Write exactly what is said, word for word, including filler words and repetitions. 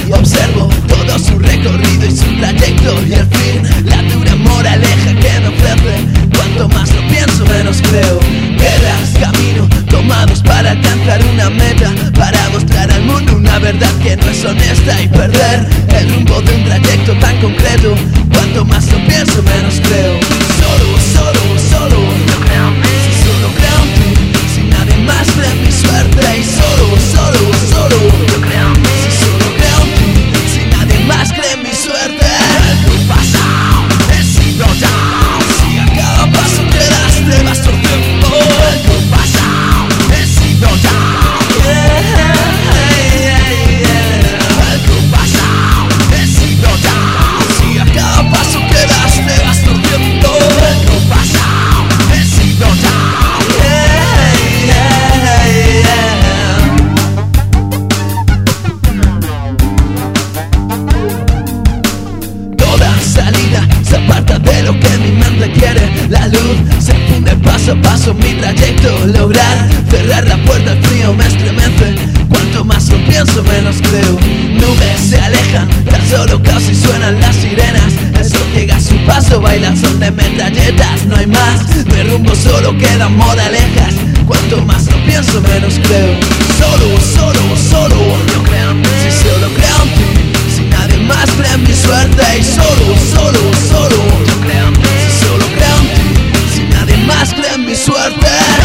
Observo todo su recorrido y su trayecto y al fin la dura moraleja que me ofrece. Cuanto más lo pienso menos creo. Guerras, camino, tomados para alcanzar una meta, para mostrar al mundo una verdad que no es honesta y perder el rumbo de un trayecto tan concreto. Cuanto más lo pienso menos creo. Solo, solo, solo yo creo en mí, si solo creo en ti, si nadie más cree en mi suerte. Y solo, solo, solo yo creo en mí, si solo creo en ti, si nadie más cree en mi suerte. El pasado he sido ya, si a cada paso que das te vas torciendo. El pasado he sido ya, yeah, yeah, yeah. El pasado he sido ya, si a cada paso que das te vas torciendo. El pasado he sido ya, yeah, yeah, yeah. Toda salida se aparta de lo que mi mente quiere. La luz se funde paso a paso mi trayecto. Lograr cerrar la puerta al frío me estremece. Cuanto más lo pienso menos creo. Nubes se alejan, tan solo casi suenan las sirenas. El sol llega a su paso, baila al son de metralletas. No hay más, de rumbo solo quedan moralejas. Cuanto más lo pienso menos creo. Solo, solo, solo yo creo en mí, si solo creo en ti, si nadie más cree en mi suerte. Y solo, solo, solo yo creo en mí, si solo creo en ti, si nadie más cree en mi suerte.